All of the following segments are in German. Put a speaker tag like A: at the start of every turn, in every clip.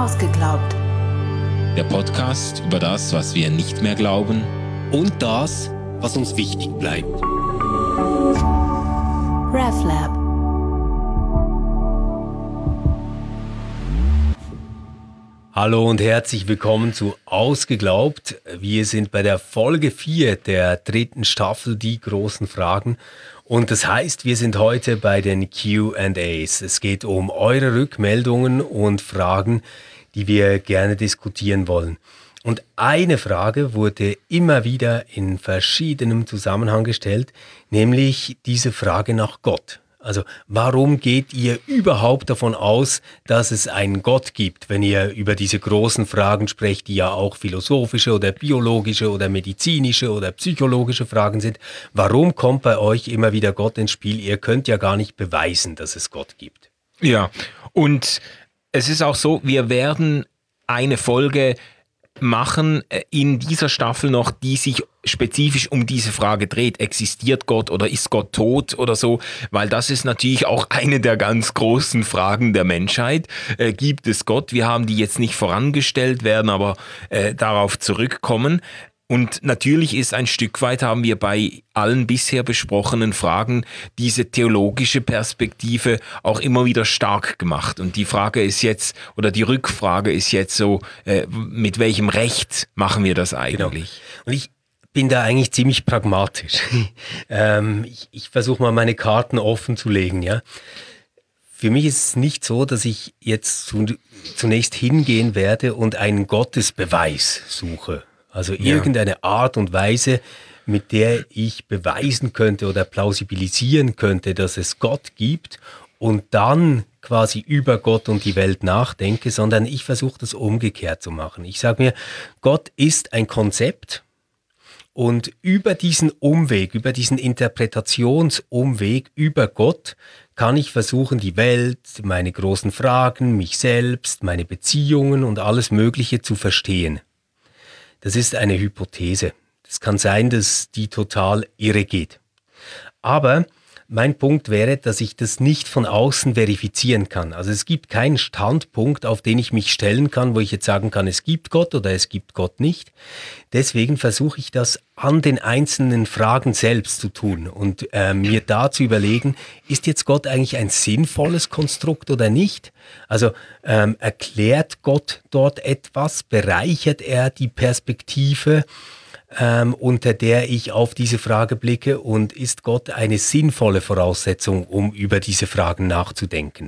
A: Ausgeglaubt.
B: Der Podcast über das, was wir nicht mehr glauben
C: und das, was uns wichtig bleibt.
A: RefLab.
C: Hallo und herzlich willkommen zu Ausgeglaubt. Wir sind bei der Folge 4 der 3. Staffel, die großen Fragen. Und das heißt, wir sind heute bei den Q&As. Es geht um eure Rückmeldungen und Fragen, die wir gerne diskutieren wollen. Und eine Frage wurde immer wieder in verschiedenem Zusammenhang gestellt, nämlich diese Frage nach Gott. Also warum geht ihr überhaupt davon aus, dass es einen Gott gibt, wenn ihr über diese großen Fragen sprecht, die ja auch philosophische oder biologische oder medizinische oder psychologische Fragen sind? Warum kommt bei euch immer wieder Gott ins Spiel? Ihr könnt ja gar nicht beweisen, dass es Gott gibt.
B: Ja, und es ist auch so, wir werden eine Folge machen in dieser Staffel noch, die sich spezifisch um diese Frage dreht. Existiert Gott oder ist Gott tot oder so? Weil das ist natürlich auch eine der ganz großen Fragen der Menschheit. Gibt es Gott? Wir haben die jetzt nicht vorangestellt, werden aber darauf zurückkommen. Und natürlich ist ein Stück weit, haben wir bei allen bisher besprochenen Fragen diese theologische Perspektive auch immer wieder stark gemacht. Und die Frage ist jetzt, oder die Rückfrage ist jetzt so, mit welchem Recht machen wir das eigentlich?
C: Genau. Und ich bin da eigentlich ziemlich pragmatisch. Ich versuche mal meine Karten offen zu legen, ja. Für mich ist es nicht so, dass ich jetzt zunächst hingehen werde und einen Gottesbeweis suche. Also irgendeine Art und Weise, mit der ich beweisen könnte oder plausibilisieren könnte, dass es Gott gibt und dann quasi über Gott und die Welt nachdenke, sondern ich versuche das umgekehrt zu machen. Ich sage mir, Gott ist ein Konzept und über diesen Umweg, über diesen Interpretationsumweg über Gott kann ich versuchen, die Welt, meine großen Fragen, mich selbst, meine Beziehungen und alles Mögliche zu verstehen. Das ist eine Hypothese. Es kann sein, dass die total irre geht. Aber mein Punkt wäre, dass ich das nicht von außen verifizieren kann. Also es gibt keinen Standpunkt, auf den ich mich stellen kann, wo ich jetzt sagen kann, es gibt Gott oder es gibt Gott nicht. Deswegen versuche ich das an den einzelnen Fragen selbst zu tun und mir da zu überlegen, ist jetzt Gott eigentlich ein sinnvolles Konstrukt oder nicht? Also erklärt Gott dort etwas? Bereichert er die Perspektive, unter der ich auf diese Frage blicke, und ist Gott eine sinnvolle Voraussetzung, um über diese Fragen nachzudenken?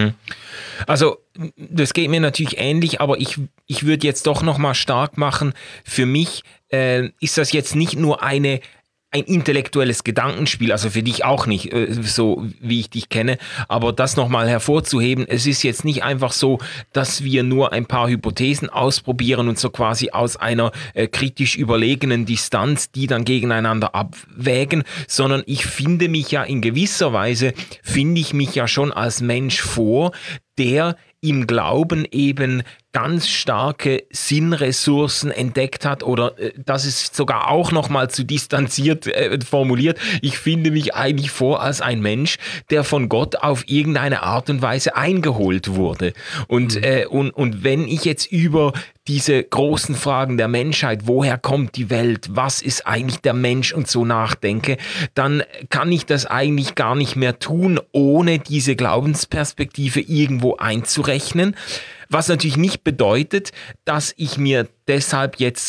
B: Also das geht mir natürlich ähnlich, aber ich würde jetzt doch nochmal stark machen, für mich ist das jetzt nicht nur ein intellektuelles Gedankenspiel, also für dich auch nicht, so wie ich dich kenne, aber das nochmal hervorzuheben, es ist jetzt nicht einfach so, dass wir nur ein paar Hypothesen ausprobieren und so quasi aus einer kritisch überlegenen Distanz die dann gegeneinander abwägen, sondern ich finde mich ja in gewisser Weise, schon als Mensch vor, der im Glauben eben ganz starke Sinnressourcen entdeckt hat, oder das ist sogar auch nochmal zu distanziert formuliert. Ich finde mich eigentlich vor als ein Mensch, der von Gott auf irgendeine Art und Weise eingeholt wurde. Und wenn ich jetzt über diese großen Fragen der Menschheit, woher kommt die Welt, was ist eigentlich der Mensch und so nachdenke, dann kann ich das eigentlich gar nicht mehr tun, ohne diese Glaubensperspektive irgendwo einzurechnen. Was natürlich nicht bedeutet, dass ich mir deshalb jetzt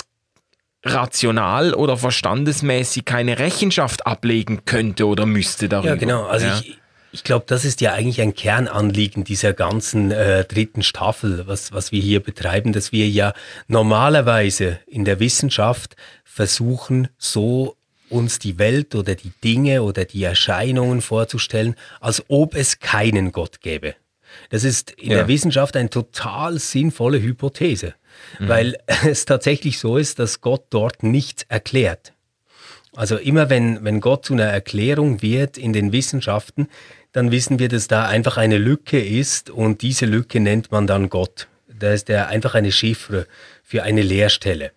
B: rational oder verstandesmäßig keine Rechenschaft ablegen könnte oder müsste darüber.
C: Ja, genau. Also ich glaube, das ist ja eigentlich ein Kernanliegen dieser ganzen 3. Staffel, was wir hier betreiben, dass wir ja normalerweise in der Wissenschaft versuchen, so uns die Welt oder die Dinge oder die Erscheinungen vorzustellen, als ob es keinen Gott gäbe. Das ist in der Wissenschaft eine total sinnvolle Hypothese, weil es tatsächlich so ist, dass Gott dort nichts erklärt. Also immer wenn Gott zu einer Erklärung wird in den Wissenschaften, dann wissen wir, dass da einfach eine Lücke ist, und diese Lücke nennt man dann Gott. Da ist einfach eine Chiffre für eine Leerstelle.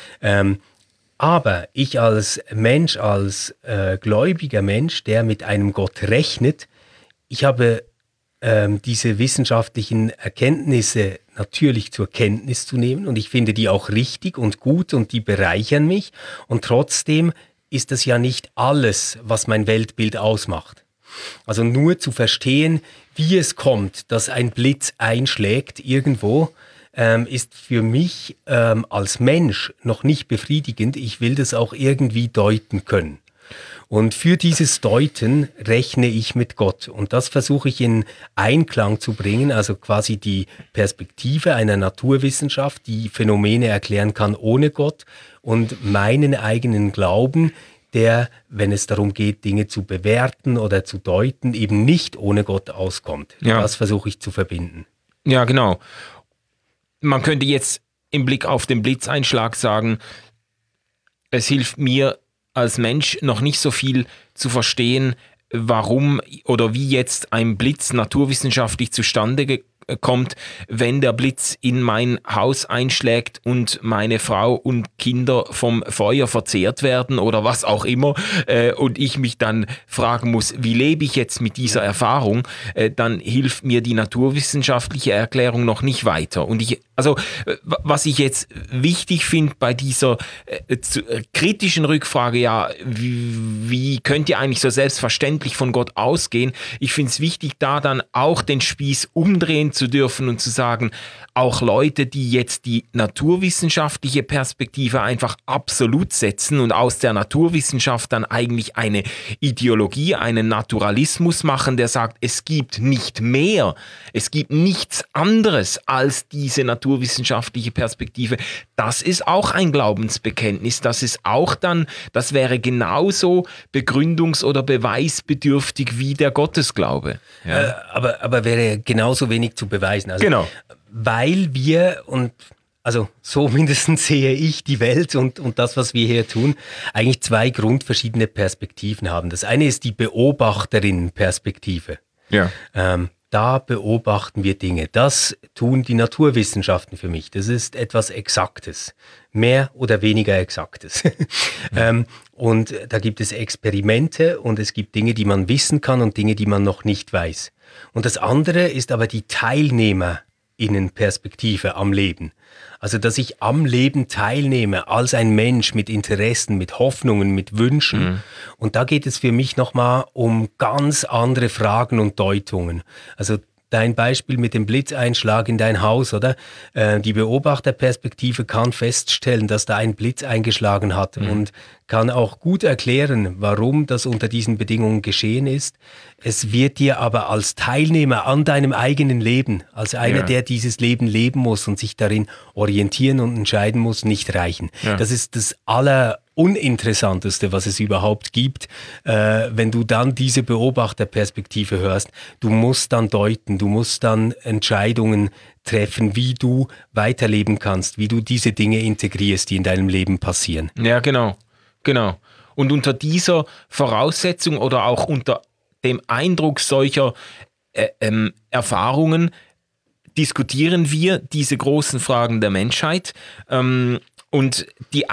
C: Aber ich als Mensch, als gläubiger Mensch, der mit einem Gott rechnet, ich habe diese wissenschaftlichen Erkenntnisse natürlich zur Kenntnis zu nehmen und ich finde die auch richtig und gut und die bereichern mich und trotzdem ist das ja nicht alles, was mein Weltbild ausmacht. Also nur zu verstehen, wie es kommt, dass ein Blitz einschlägt irgendwo, ist für mich als Mensch noch nicht befriedigend. Ich will das auch irgendwie deuten können. Und für dieses Deuten rechne ich mit Gott. Und das versuche ich in Einklang zu bringen, also quasi die Perspektive einer Naturwissenschaft, die Phänomene erklären kann ohne Gott und meinen eigenen Glauben, der, wenn es darum geht, Dinge zu bewerten oder zu deuten, eben nicht ohne Gott auskommt.
B: Ja.
C: Das versuche ich zu verbinden.
B: Ja, genau. Man könnte jetzt im Blick auf den Blitzeinschlag sagen, es hilft mir als Mensch noch nicht so viel zu verstehen, warum oder wie jetzt ein Blitz naturwissenschaftlich zustande kommt, wenn der Blitz in mein Haus einschlägt und meine Frau und Kinder vom Feuer verzehrt werden oder was auch immer und ich mich dann fragen muss, wie lebe ich jetzt mit dieser Erfahrung, dann hilft mir die naturwissenschaftliche Erklärung noch nicht weiter. Und was ich jetzt wichtig finde bei dieser kritischen Rückfrage, ja, wie könnt ihr eigentlich so selbstverständlich von Gott ausgehen? Ich finde es wichtig, da dann auch den Spieß umdrehen zu dürfen und zu sagen, auch Leute, die jetzt die naturwissenschaftliche Perspektive einfach absolut setzen und aus der Naturwissenschaft dann eigentlich eine Ideologie, einen Naturalismus machen, der sagt, es gibt nicht mehr, es gibt nichts anderes als diese naturwissenschaftliche Perspektive. Das ist auch ein Glaubensbekenntnis, das wäre genauso begründungs- oder beweisbedürftig wie der Gottesglaube. Ja.
C: Aber wäre genauso wenig zu beweisen. Also,
B: genau.
C: Weil wir, und also so mindestens sehe ich die Welt und das, was wir hier tun, eigentlich zwei grundverschiedene Perspektiven haben. Das eine ist die Beobachterinnenperspektive.
B: Ja.
C: Da beobachten wir Dinge. Das tun die Naturwissenschaften für mich. Das ist etwas Exaktes. Mehr oder weniger Exaktes. Und da gibt es Experimente und es gibt Dinge, die man wissen kann und Dinge, die man noch nicht weiß. Und das andere ist aber die TeilnehmerInnenperspektive am Leben. Also, dass ich am Leben teilnehme als ein Mensch mit Interessen, mit Hoffnungen, mit Wünschen. Mhm. Und da geht es für mich nochmal um ganz andere Fragen und Deutungen. Also dein Beispiel mit dem Blitzeinschlag in dein Haus, oder? Die Beobachterperspektive kann feststellen, dass da ein Blitz eingeschlagen hat und kann auch gut erklären, warum das unter diesen Bedingungen geschehen ist. Es wird dir aber als Teilnehmer an deinem eigenen Leben, als einer, der dieses Leben leben muss und sich darin orientieren und entscheiden muss, nicht reichen. Ja. Das ist das Uninteressanteste, was es überhaupt gibt, wenn du dann diese Beobachterperspektive hörst. Du musst dann deuten, du musst dann Entscheidungen treffen, wie du weiterleben kannst, wie du diese Dinge integrierst, die in deinem Leben passieren.
B: Ja, genau. Und unter dieser Voraussetzung oder auch unter dem Eindruck solcher Erfahrungen diskutieren wir diese großen Fragen der Menschheit. Und die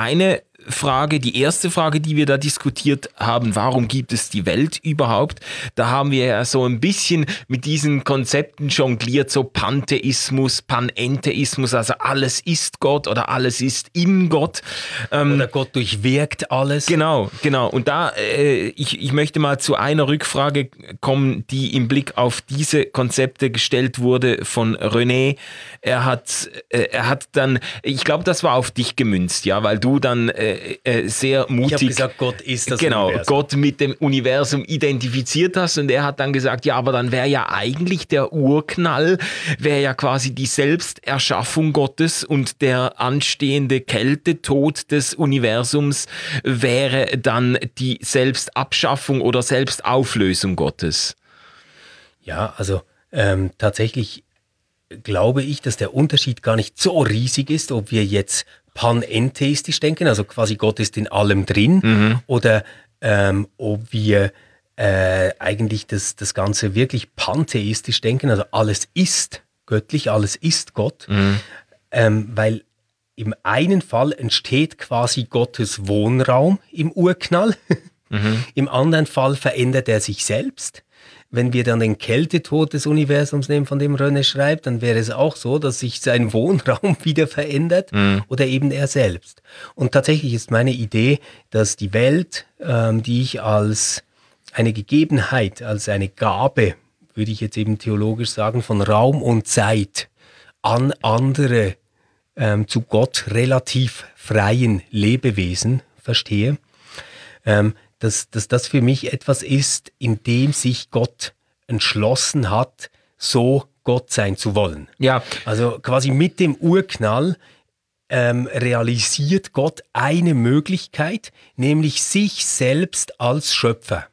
B: erste Frage, die wir da diskutiert haben, warum gibt es die Welt überhaupt? Da haben wir ja so ein bisschen mit diesen Konzepten jongliert, so Pantheismus, Panentheismus, also alles ist Gott oder alles ist in Gott.
C: Oder Gott durchwirkt alles.
B: Genau. Und da, ich möchte mal zu einer Rückfrage kommen, die im Blick auf diese Konzepte gestellt wurde von René. Er hat dann, ich glaube, das war auf dich gemünzt, ja, weil du dann sehr mutig.
C: Ich habe gesagt, Gott ist das Universum.
B: Gott mit dem Universum identifiziert hast und er hat dann gesagt, ja, aber dann wäre ja eigentlich der Urknall, wäre ja quasi die Selbsterschaffung Gottes und der anstehende Kältetod des Universums wäre dann die Selbstabschaffung oder Selbstauflösung Gottes.
C: Ja, also tatsächlich glaube ich, dass der Unterschied gar nicht so riesig ist, ob wir jetzt panentheistisch denken, also quasi Gott ist in allem drin, oder ob wir eigentlich das Ganze wirklich pantheistisch denken, also alles ist göttlich, alles ist Gott, weil im einen Fall entsteht quasi Gottes Wohnraum im Urknall, im anderen Fall verändert er sich selbst. wenn wir dann den Kältetod des Universums nehmen, von dem René schreibt, dann wäre es auch so, dass sich sein Wohnraum wieder verändert oder eben er selbst. Und tatsächlich ist meine Idee, dass die Welt, die ich als eine Gegebenheit, als eine Gabe, würde ich jetzt eben theologisch sagen, von Raum und Zeit an andere zu Gott relativ freien Lebewesen verstehe, dass das für mich etwas ist, in dem sich Gott entschlossen hat, so Gott sein zu wollen.
B: Ja.
C: Also quasi mit dem Urknall realisiert Gott eine Möglichkeit, nämlich sich selbst als Schöpfer.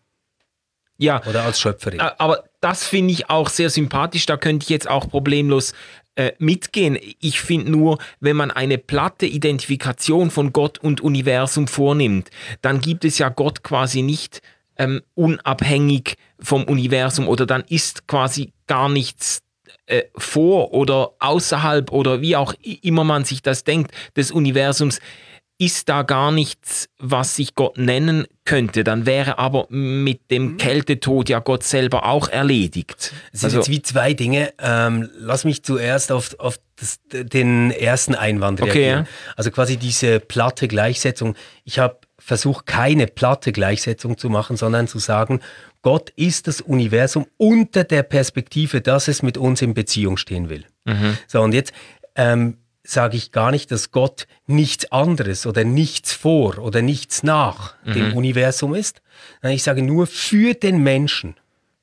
B: Ja.
C: Oder als Schöpferin.
B: Aber das finde ich auch sehr sympathisch, da könnte ich jetzt auch problemlos mitgehen. Ich finde nur, wenn man eine platte Identifikation von Gott und Universum vornimmt, dann gibt es ja Gott quasi nicht unabhängig vom Universum oder dann ist quasi gar nichts vor oder außerhalb oder wie auch immer man sich das denkt, des Universums, ist da gar nichts, was sich Gott nennen könnte. Dann wäre aber mit dem Kältetod ja Gott selber auch erledigt.
C: Es sind jetzt wie zwei Dinge. Lass mich zuerst auf den ersten Einwand reagieren.
B: Ja.
C: Also quasi diese platte Gleichsetzung. Ich habe versucht, keine platte Gleichsetzung zu machen, sondern zu sagen, Gott ist das Universum unter der Perspektive, dass es mit uns in Beziehung stehen will. So, und jetzt sage ich gar nicht, dass Gott nichts anderes oder nichts vor oder nichts nach dem Universum ist. Ich sage nur, für den Menschen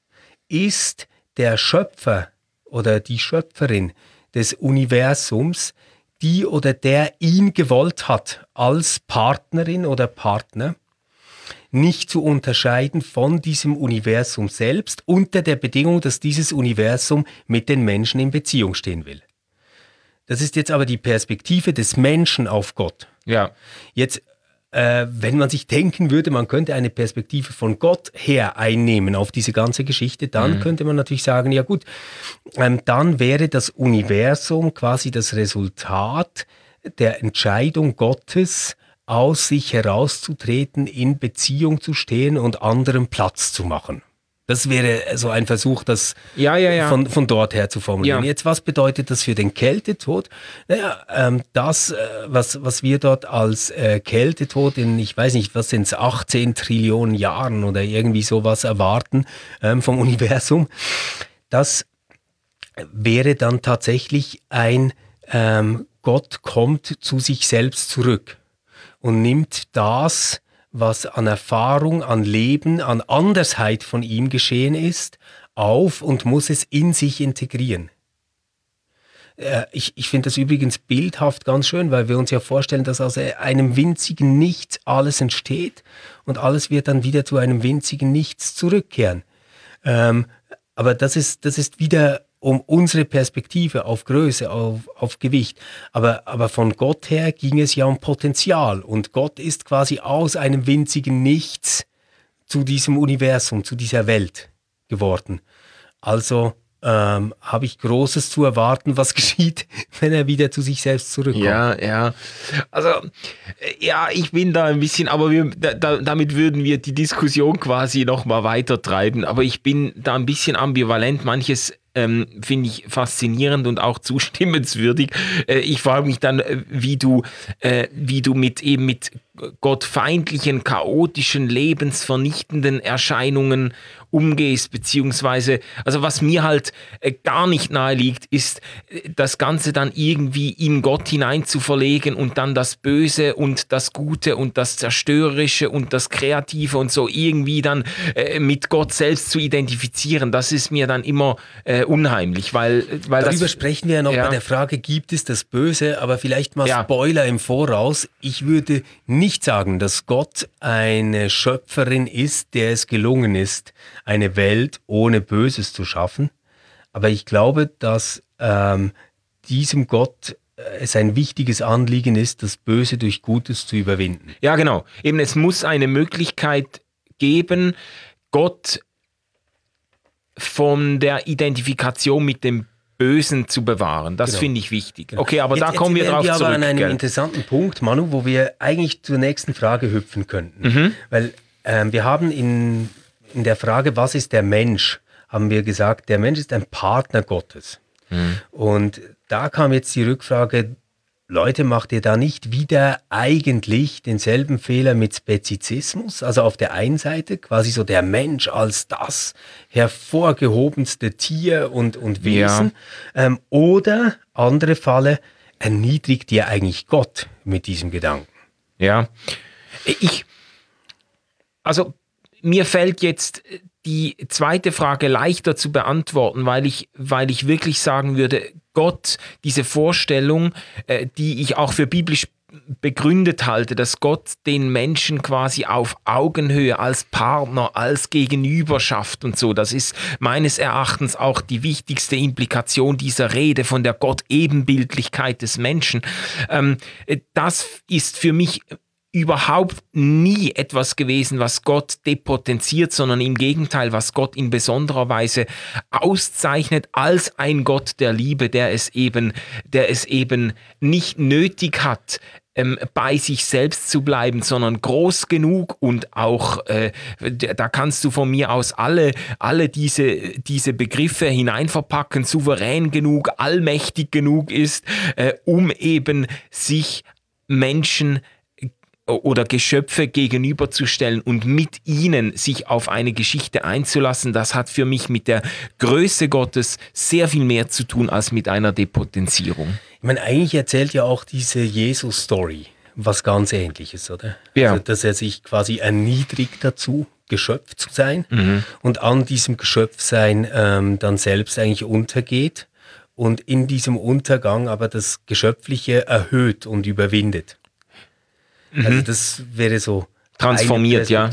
C: ist der Schöpfer oder die Schöpferin des Universums die oder der ihn gewollt hat als Partnerin oder Partner, nicht zu unterscheiden von diesem Universum selbst unter der Bedingung, dass dieses Universum mit den Menschen in Beziehung stehen will. Das ist jetzt aber die Perspektive des Menschen auf Gott.
B: Ja.
C: Jetzt, wenn man sich denken würde, man könnte eine Perspektive von Gott her einnehmen auf diese ganze Geschichte, dann könnte man natürlich sagen, ja gut, dann wäre das Universum quasi das Resultat der Entscheidung Gottes, aus sich herauszutreten, in Beziehung zu stehen und anderen Platz zu machen. Das wäre so ein Versuch, das von dort her zu formulieren. Ja. Jetzt, was bedeutet das für den Kältetod? Naja, das, was wir dort als Kältetod in, ich weiß nicht, was sind es, 18 Trillionen Jahren oder irgendwie sowas erwarten vom Universum, das wäre dann tatsächlich ein Gott kommt zu sich selbst zurück und nimmt das, was an Erfahrung, an Leben, an Andersheit von ihm geschehen ist, auf und muss es in sich integrieren. Ich finde das übrigens bildhaft ganz schön, weil wir uns ja vorstellen, dass aus einem winzigen Nichts alles entsteht und alles wird dann wieder zu einem winzigen Nichts zurückkehren. Aber das ist wieder um unsere Perspektive auf Größe, auf Gewicht. Aber von Gott her ging es ja um Potenzial. Und Gott ist quasi aus einem winzigen Nichts zu diesem Universum, zu dieser Welt geworden. Also habe ich Großes zu erwarten, was geschieht, wenn er wieder zu sich selbst zurückkommt.
B: Ja. Also, ja, ich bin da ein bisschen, aber damit würden wir die Diskussion quasi nochmal weiter treiben. Aber ich bin da ein bisschen ambivalent. Manches finde ich faszinierend und auch zustimmenswürdig. Ich frage mich dann, wie du mit gottfeindlichen, chaotischen, lebensvernichtenden Erscheinungen umgehst, beziehungsweise, also was mir halt gar nicht nahe liegt, ist das Ganze dann irgendwie in Gott hinein zu verlegen und dann das Böse und das Gute und das Zerstörerische und das Kreative und so irgendwie dann mit Gott selbst zu identifizieren. Das ist mir dann immer unheimlich, weil
C: darüber sprechen wir ja noch bei der Frage, gibt es das Böse, aber vielleicht mal Spoiler im Voraus. Ich würde nicht sagen, dass Gott eine Schöpferin ist, der es gelungen ist, eine Welt ohne Böses zu schaffen. Aber ich glaube, dass diesem Gott es ein wichtiges Anliegen ist, das Böse durch Gutes zu überwinden.
B: Ja, genau. Eben, es muss eine Möglichkeit geben, Gott von der Identifikation mit dem Bösen zu bewahren. Das finde ich wichtig. Genau. Okay, aber da kommen wir drauf zurück. Jetzt sind wir aber an einem interessanten
C: Punkt, Manu, wo wir eigentlich zur nächsten Frage hüpfen könnten. Weil wir haben in der Frage, was ist der Mensch, haben wir gesagt, der Mensch ist ein Partner Gottes. Und da kam jetzt die Rückfrage, Leute, macht ihr da nicht wieder eigentlich denselben Fehler mit Spezizismus? Also auf der einen Seite quasi so der Mensch als das hervorgehobenste Tier und Wesen. Ja. Oder andere Falle, erniedrigt ihr eigentlich Gott mit diesem Gedanken?
B: Ja, also mir fällt jetzt die zweite Frage leichter zu beantworten, weil ich wirklich sagen würde, Gott, diese Vorstellung, die ich auch für biblisch begründet halte, dass Gott den Menschen quasi auf Augenhöhe als Partner, als Gegenüber schafft und so. Das ist meines Erachtens auch die wichtigste Implikation dieser Rede von der Gott-Ebenbildlichkeit des Menschen. Das ist für mich überhaupt nie etwas gewesen, was Gott depotenziert, sondern im Gegenteil, was Gott in besonderer Weise auszeichnet als ein Gott der Liebe, der es eben nicht nötig hat, bei sich selbst zu bleiben, sondern groß genug und auch, da kannst du von mir aus alle diese Begriffe hineinverpacken, souverän genug, allmächtig genug ist, um eben sich Menschen oder Geschöpfe gegenüberzustellen und mit ihnen sich auf eine Geschichte einzulassen, das hat für mich mit der Größe Gottes sehr viel mehr zu tun als mit einer Depotenzierung.
C: Ich meine, eigentlich erzählt ja auch diese Jesus-Story was ganz Ähnliches, oder?
B: Ja.
C: Also, dass er sich quasi erniedrigt dazu, Geschöpf zu sein und an diesem Geschöpfsein dann selbst eigentlich untergeht und in diesem Untergang aber das Geschöpfliche erhöht und überwindet. Also das wäre so
B: transformiert, ja.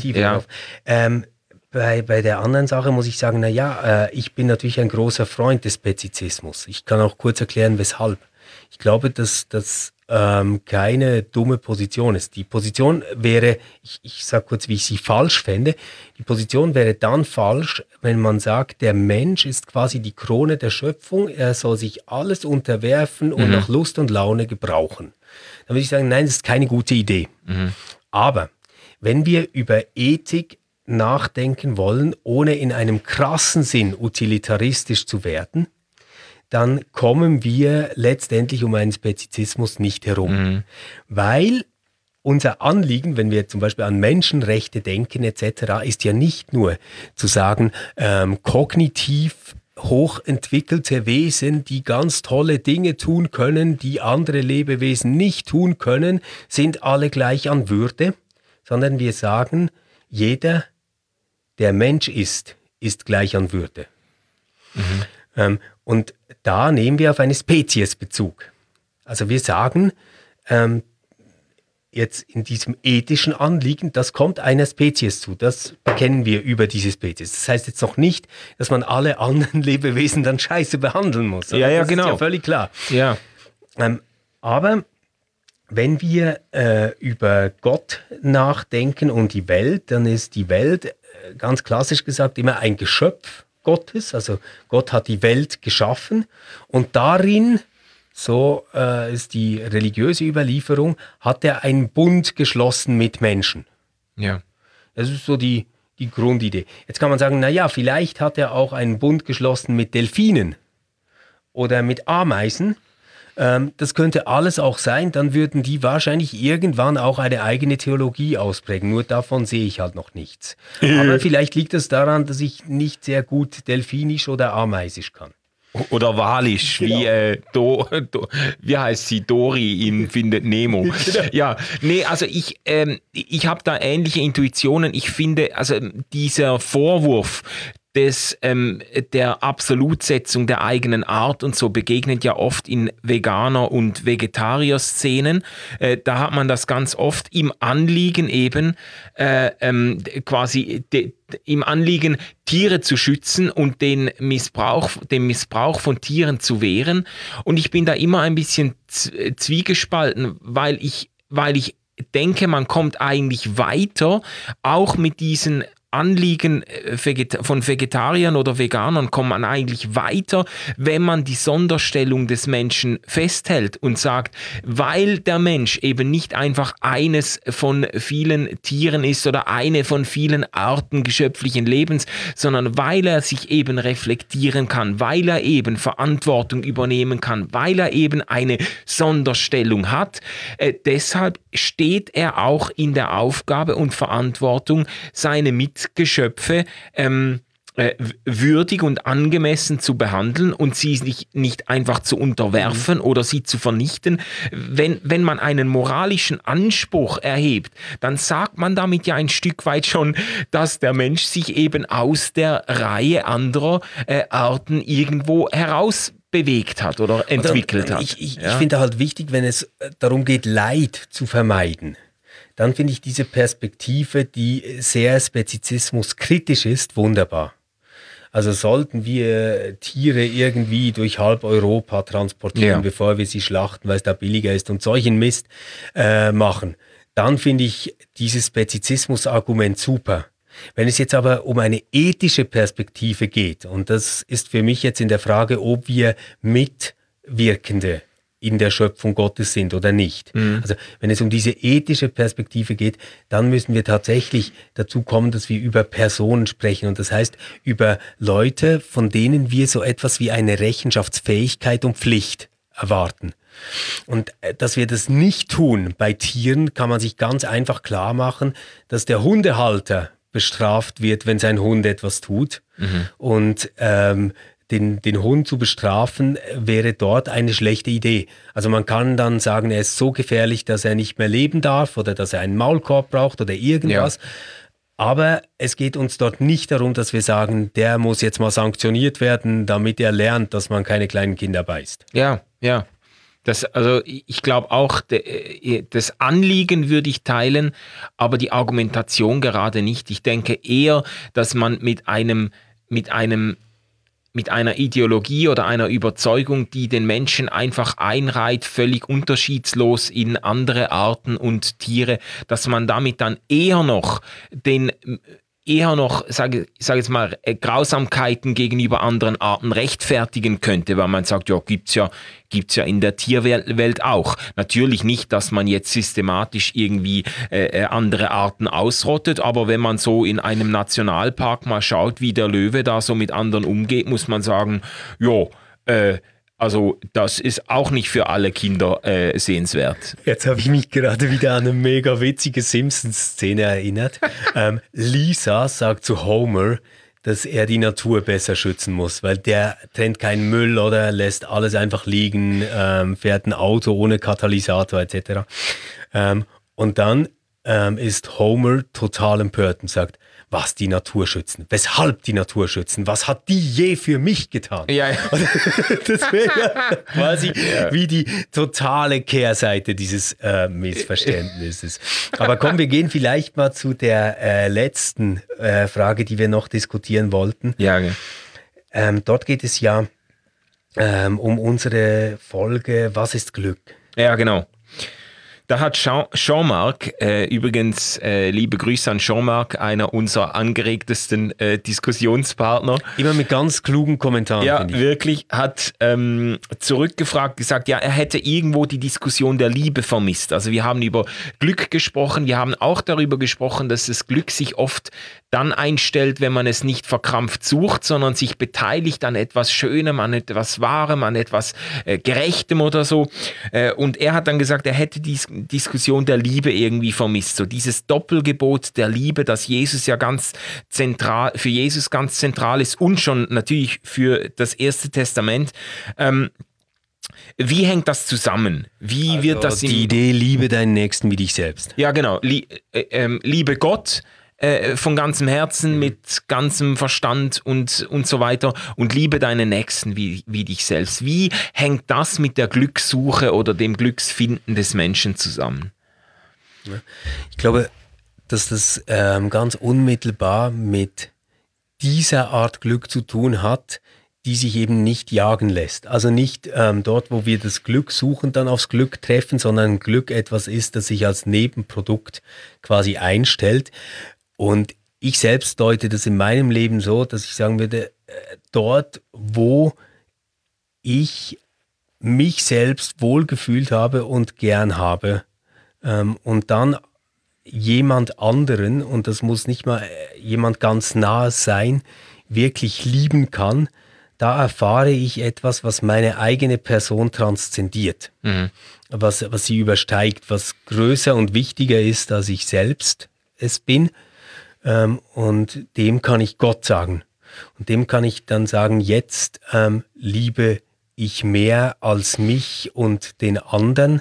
C: Bei der anderen Sache muss ich sagen, ich bin natürlich ein großer Freund des Spezizismus. Ich kann auch kurz erklären, weshalb. Ich glaube, dass das keine dumme Position ist. Die Position wäre, ich sage kurz, wie ich sie falsch fände, die Position wäre dann falsch, wenn man sagt, der Mensch ist quasi die Krone der Schöpfung, er soll sich alles unterwerfen und nach Lust und Laune gebrauchen. Dann würde ich sagen, nein, das ist keine gute Idee. Aber wenn wir über Ethik nachdenken wollen, ohne in einem krassen Sinn utilitaristisch zu werden, dann kommen wir letztendlich um einen Spezizismus nicht herum. Weil unser Anliegen, wenn wir zum Beispiel an Menschenrechte denken etc., ist ja nicht nur zu sagen, kognitiv hochentwickelte Wesen, die ganz tolle Dinge tun können, die andere Lebewesen nicht tun können, sind alle gleich an Würde, sondern wir sagen, jeder, der Mensch ist gleich an Würde. Und da nehmen wir auf eine Spezies Bezug. Also wir sagen, jetzt in diesem ethischen Anliegen, das kommt einer Spezies zu. Das bekennen wir über diese Spezies. Das heißt jetzt noch nicht, dass man alle anderen Lebewesen dann scheiße behandeln muss.
B: Ja,
C: das
B: genau.
C: ist ja völlig klar.
B: Ja.
C: Aber wenn wir über Gott nachdenken und die Welt, dann ist die Welt, ganz klassisch gesagt, immer ein Geschöpf Gottes. Also Gott hat die Welt geschaffen und darin, so ist die religiöse Überlieferung, hat er einen Bund geschlossen mit Menschen.
B: Ja.
C: Das ist so die Grundidee. Jetzt kann man sagen, vielleicht hat er auch einen Bund geschlossen mit Delfinen oder mit Ameisen. Das könnte alles auch sein, dann würden die wahrscheinlich irgendwann auch eine eigene Theologie ausprägen. Nur davon sehe ich halt noch nichts. Aber vielleicht liegt es daran, dass ich nicht sehr gut Delfinisch oder Ameisisch kann.
B: Oder Walisch, genau. Wie heißt sie? Dory in Findet Nemo. Genau. Ja, nee, also ich habe da ähnliche Intuitionen. Ich finde, also dieser Vorwurf der Absolutsetzung der eigenen Art und so begegnet ja oft in Veganer- und Vegetarier-Szenen. Da hat man das ganz oft im Anliegen eben im Anliegen, Tiere zu schützen und dem Missbrauch von Tieren zu wehren. Und ich bin da immer ein bisschen zwiegespalten, weil ich denke, man kommt eigentlich weiter, auch mit diesen Anliegen von Vegetariern oder Veganern kommt man eigentlich weiter, wenn man die Sonderstellung des Menschen festhält und sagt, weil der Mensch eben nicht einfach eines von vielen Tieren ist oder eine von vielen Arten geschöpflichen Lebens, sondern weil er sich eben reflektieren kann, weil er eben Verantwortung übernehmen kann, weil er eben eine Sonderstellung hat. Deshalb steht er auch in der Aufgabe und Verantwortung, seine Mitgeschöpfe würdig und angemessen zu behandeln und sie nicht einfach zu unterwerfen oder sie zu vernichten. Wenn man einen moralischen Anspruch erhebt, dann sagt man damit ja ein Stück weit schon, dass der Mensch sich eben aus der Reihe anderer Arten irgendwo heraus bewegt hat oder entwickelt hat.
C: Ich finde halt wichtig, wenn es darum geht, Leid zu vermeiden, dann finde ich diese Perspektive, die sehr spezizismuskritisch ist, wunderbar. Also sollten wir Tiere irgendwie durch halb Europa transportieren, bevor wir sie schlachten, weil es da billiger ist und solchen Mist machen, dann finde ich dieses Spezizismus-Argument super. Wenn es jetzt aber um eine ethische Perspektive geht, und das ist für mich jetzt in der Frage, ob wir Mitwirkende in der Schöpfung Gottes sind oder nicht. Also wenn es um diese ethische Perspektive geht, dann müssen wir tatsächlich dazu kommen, dass wir über Personen sprechen. Und das heißt, über Leute, von denen wir so etwas wie eine Rechenschaftsfähigkeit und Pflicht erwarten. Und dass wir das nicht tun bei Tieren, kann man sich ganz einfach klar machen, dass der Hundehalter bestraft wird, wenn sein Hund etwas tut. Und den Hund zu bestrafen, wäre dort eine schlechte Idee. Also man kann dann sagen, er ist so gefährlich, dass er nicht mehr leben darf oder dass er einen Maulkorb braucht oder irgendwas. Ja. Aber es geht uns dort nicht darum, dass wir sagen, der muss jetzt mal sanktioniert werden, damit er lernt, dass man keine kleinen Kinder beißt.
B: Ja. Also ich glaube auch, das Anliegen würde ich teilen, aber die Argumentation gerade nicht. Ich denke eher, dass man mit einer Ideologie oder einer Überzeugung, die den Menschen einfach einreiht, völlig unterschiedslos in andere Arten und Tiere, dass man damit dann eher noch, sage jetzt mal, Grausamkeiten gegenüber anderen Arten rechtfertigen könnte, weil man sagt, ja, gibt's ja in der Tierwelt auch. Natürlich nicht, dass man jetzt systematisch irgendwie andere Arten ausrottet, aber wenn man so in einem Nationalpark mal schaut, wie der Löwe da so mit anderen umgeht, muss man sagen, also das ist auch nicht für alle Kinder sehenswert.
C: Jetzt habe ich mich gerade wieder an eine mega witzige Simpsons-Szene erinnert. Lisa sagt zu Homer, dass er die Natur besser schützen muss, weil der trennt keinen Müll oder lässt alles einfach liegen, fährt ein Auto ohne Katalysator etc. Und dann ist Homer total empört und sagt, was die Natur schützen, weshalb die Natur schützen, was hat die je für mich getan? Ja. Das wäre ja quasi wie die totale Kehrseite dieses Missverständnisses. Aber komm, wir gehen vielleicht mal zu der letzten Frage, die wir noch diskutieren wollten.
B: Ja, okay.
C: Dort geht es ja um unsere Folge Was ist Glück?
B: Ja, genau. Da hat Jean-Marc, übrigens liebe Grüße an Jean-Marc, einer unserer angeregtesten Diskussionspartner.
C: Immer mit ganz klugen Kommentaren.
B: Ja, wirklich, hat zurückgefragt, gesagt, ja, er hätte irgendwo die Diskussion der Liebe vermisst. Also wir haben über Glück gesprochen, wir haben auch darüber gesprochen, dass das Glück sich oft dann einstellt, wenn man es nicht verkrampft sucht, sondern sich beteiligt an etwas Schönem, an etwas Wahrem, an etwas Gerechtem oder so. Und er hat dann gesagt, er hätte die Diskussion der Liebe irgendwie vermisst. So dieses Doppelgebot der Liebe, das Jesus ja für Jesus ganz zentral ist und schon natürlich für das Erste Testament. Wie hängt das zusammen? Wie wird das
C: die Idee, liebe deinen Nächsten wie dich selbst.
B: Ja, genau. Liebe Gott von ganzem Herzen, mit ganzem Verstand und so weiter und liebe deinen Nächsten wie dich selbst. Wie hängt das mit der Glückssuche oder dem Glücksfinden des Menschen zusammen?
C: Ich glaube, dass das ganz unmittelbar mit dieser Art Glück zu tun hat, die sich eben nicht jagen lässt. Also nicht dort, wo wir das Glück suchen, dann aufs Glück treffen, sondern Glück etwas ist, das sich als Nebenprodukt quasi einstellt. Und ich selbst deute das in meinem Leben so, dass ich sagen würde, dort, wo ich mich selbst wohlgefühlt habe und gern habe, und dann jemand anderen, und das muss nicht mal jemand ganz nahes sein, wirklich lieben kann, da erfahre ich etwas, was meine eigene Person transzendiert, was sie übersteigt, was größer und wichtiger ist, als ich selbst es bin. Und dem kann ich Gott sagen. Und dem kann ich dann sagen, jetzt liebe ich mehr als mich und den anderen.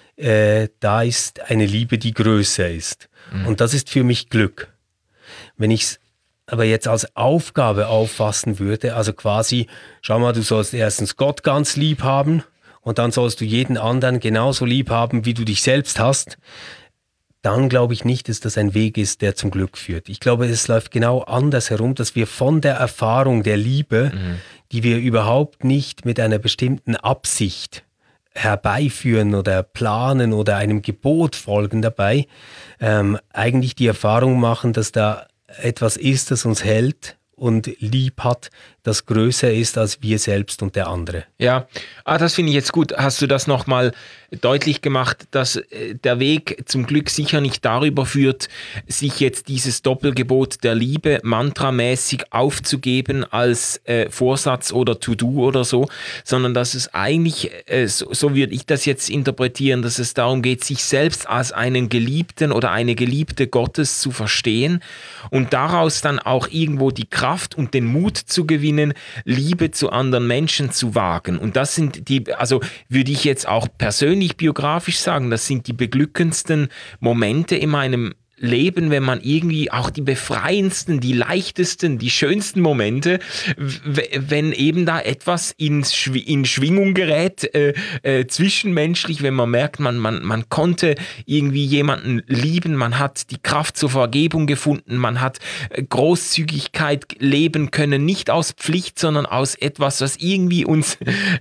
C: Da ist eine Liebe, die größer ist. Und das ist für mich Glück. Wenn ich es aber jetzt als Aufgabe auffassen würde, also quasi, schau mal, du sollst erstens Gott ganz lieb haben und dann sollst du jeden anderen genauso lieb haben, wie du dich selbst hast, dann glaube ich nicht, dass das ein Weg ist, der zum Glück führt. Ich glaube, es läuft genau anders herum, dass wir von der Erfahrung der Liebe, die wir überhaupt nicht mit einer bestimmten Absicht herbeiführen oder planen oder einem Gebot folgen dabei, eigentlich die Erfahrung machen, dass da etwas ist, das uns hält und lieb hat, das größer ist als wir selbst und der andere.
B: Ja, das finde ich jetzt gut. Hast du das nochmal deutlich gemacht, dass der Weg zum Glück sicher nicht darüber führt, sich jetzt dieses Doppelgebot der Liebe mantramäßig aufzugeben als Vorsatz oder To-Do oder so, sondern dass es eigentlich, so würde ich das jetzt interpretieren, dass es darum geht, sich selbst als einen Geliebten oder eine Geliebte Gottes zu verstehen und daraus dann auch irgendwo die Kraft und den Mut zu gewinnen, Liebe zu anderen Menschen zu wagen. Und das sind die, also würde ich jetzt auch persönlich biografisch sagen, das sind die beglückendsten Momente in meinem Leben, wenn man irgendwie auch die befreiendsten, die leichtesten, die schönsten Momente, wenn eben da etwas in Schwingung gerät, zwischenmenschlich, wenn man merkt, man konnte irgendwie jemanden lieben, man hat die Kraft zur Vergebung gefunden, man hat Großzügigkeit leben können, nicht aus Pflicht, sondern aus etwas, was irgendwie uns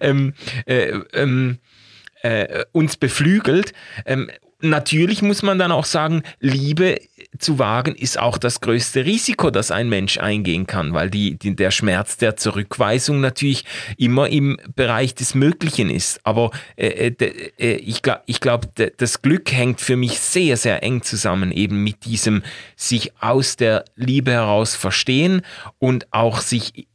B: beflügelt. Natürlich muss man dann auch sagen, Liebe zu wagen ist auch das größte Risiko, das ein Mensch eingehen kann, weil der Schmerz der Zurückweisung natürlich immer im Bereich des Möglichen ist. Aber ich glaube, das Glück hängt für mich sehr, sehr eng zusammen, eben mit diesem sich aus der Liebe heraus verstehen und auch sich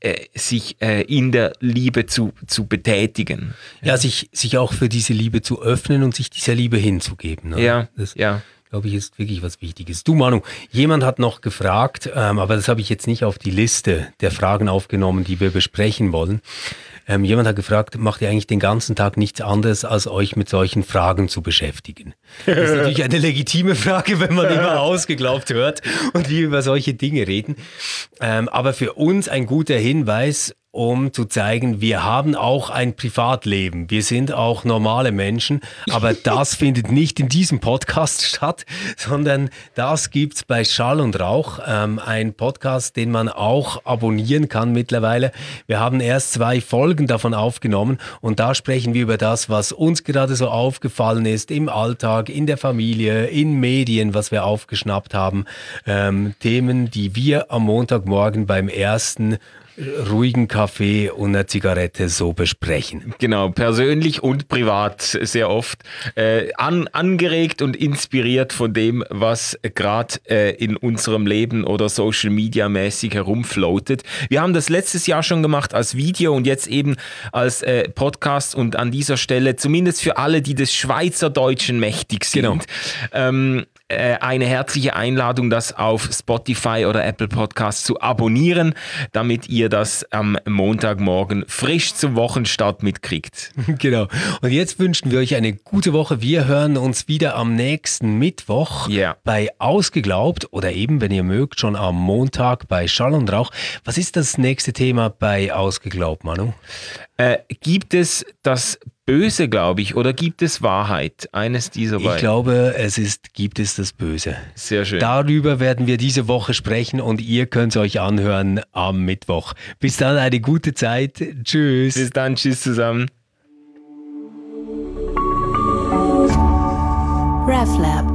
B: in der Liebe zu betätigen.
C: Ja, sich auch für diese Liebe zu öffnen und sich dieser Liebe hinzugeben. Ne?
B: Ja,
C: das,
B: ja.
C: glaube ich, ist wirklich was Wichtiges. Du Manu, jemand hat noch gefragt, aber das habe ich jetzt nicht auf die Liste der Fragen aufgenommen, die wir besprechen wollen. Jemand hat gefragt, macht ihr eigentlich den ganzen Tag nichts anderes, als euch mit solchen Fragen zu beschäftigen? Das ist natürlich eine legitime Frage, wenn man immer ausgeglaubt hört und wir über solche Dinge reden. Aber für uns ein guter Hinweis, um zu zeigen, wir haben auch ein Privatleben. Wir sind auch normale Menschen, aber das findet nicht in diesem Podcast statt, sondern das gibt's bei Schall und Rauch, ein Podcast, den man auch abonnieren kann mittlerweile. Wir haben erst 2 Folgen davon aufgenommen und da sprechen wir über das, was uns gerade so aufgefallen ist im Alltag, in der Familie, in Medien, was wir aufgeschnappt haben. Themen, die wir am Montagmorgen beim ersten ruhigen Kaffee und einer Zigarette so besprechen.
B: Genau, persönlich und privat sehr oft angeregt und inspiriert von dem, was gerade in unserem Leben oder Social Media mäßig herumfloatet. Wir haben das letztes Jahr schon gemacht als Video und jetzt eben als Podcast und an dieser Stelle, zumindest für alle, die des Schweizerdeutschen mächtig sind, genau. Eine herzliche Einladung, das auf Spotify oder Apple Podcasts zu abonnieren, damit ihr das am Montagmorgen frisch zum Wochenstart mitkriegt.
C: Genau. Und jetzt wünschen wir euch eine gute Woche. Wir hören uns wieder am nächsten Mittwoch bei Ausgeglaubt oder eben, wenn ihr mögt, schon am Montag bei Schall und Rauch. Was ist das nächste Thema bei Ausgeglaubt, Manu?
B: Gibt es das Böse, glaube ich, oder gibt es Wahrheit? Eines dieser beiden.
C: Ich glaube, gibt es das Böse.
B: Sehr schön.
C: Darüber werden wir diese Woche sprechen und ihr könnt es euch anhören am Mittwoch. Bis dann, eine gute Zeit. Tschüss.
B: Bis dann, tschüss zusammen.
A: RefLab